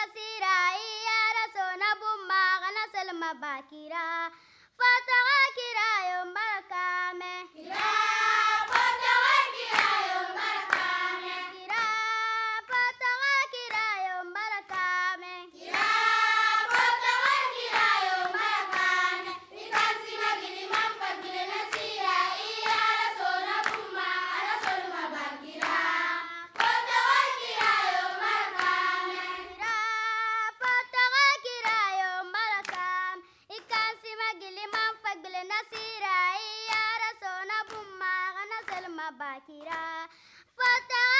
nasira iyara sona bumma kana selma bakira fatawa kira yo barakame kira fatawa kira yo barakame kira fatawa kira yo barakame kira fatawa kira yo barakame ikansi magili mampa gile nasira iyara sona bumma kana selma bakira fatawa kira yo barakame kira fatawa kira yo barakame ikansi magili mampa gile nasira iyara sona bumma kana selma bakira fatawa